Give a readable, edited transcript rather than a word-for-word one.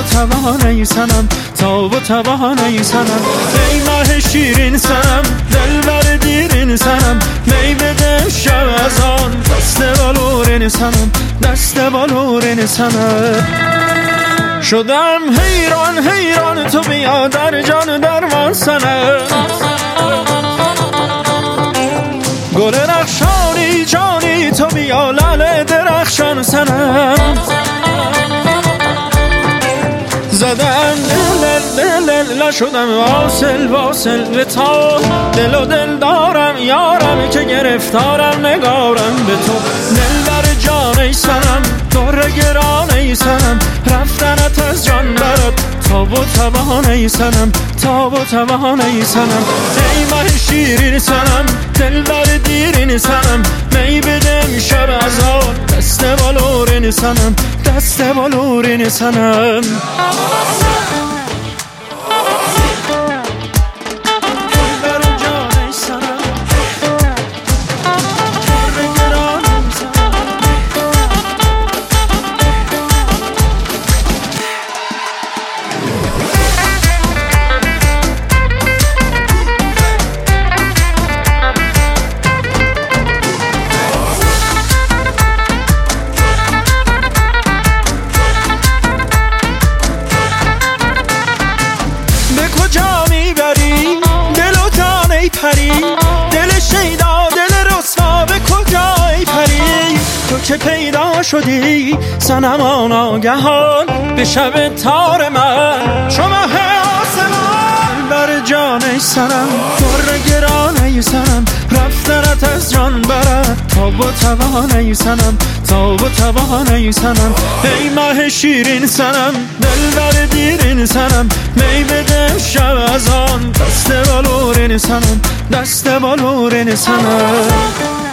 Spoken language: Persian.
توانه سنم، تاب و توانه سنم. ای ماه شیرین سنم، دلبر دیرین سنم، می بده شب از آن دست بالورین سنم، دست بالورین سنم. شدم حیران حیران تو بیا در جان درمان سنم، گل رخشانی جانی تو بیا لعل درخشان سنم. زدم دل شدم واصل واصل به تا، دل و دل دارم یارم که گرفتارم نگارم به تو. دل بر جان ای سنم، در گران ای سنم، رفتنت از جان برد تاب و توان ای سنم، تاب و توان ای سنم. ای ماه شیرین سنم، دل بر دیرین سنم، می بدم شب از آن دست بالورین سنم، دست بالورین سنم. دل شیدا دل رسوا به کجای پری؟ تو که پیدا شدی صنما ناگهان به شب تار من چو ماه آسمان. بر جان ای سنم، در گران ای سنم، رفتنت از جان برد تاب و توان ای سنم، تاب و توان ای سنم. ای ماه شیرین سنم، دل بر دیرین سنم، می بده شب از آن دست بالورین سنم، دست بالورین سنم.